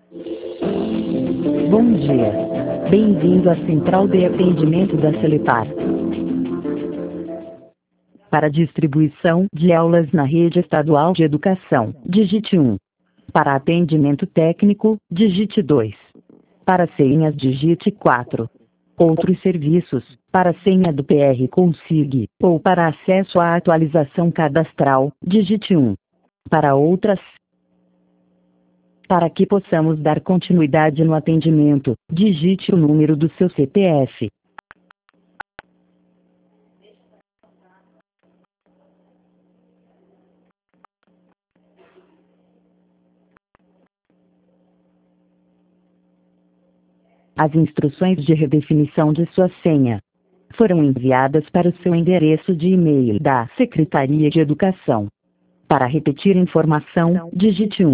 Bom dia. Bem-vindo à Central de Atendimento da Celepar. Para distribuição de aulas na rede estadual de educação, digite 1. Para atendimento técnico, digite 2. Para senhas, digite 4. Outros serviços, para senha do PR Consig, ou para acesso à atualização cadastral, digite 1. Para outras, para que possamos dar continuidade no atendimento, digite o número do seu CPF. As instruções de redefinição de sua senha foram enviadas para o seu endereço de e-mail da Secretaria de Educação. Para repetir informação, digite 1.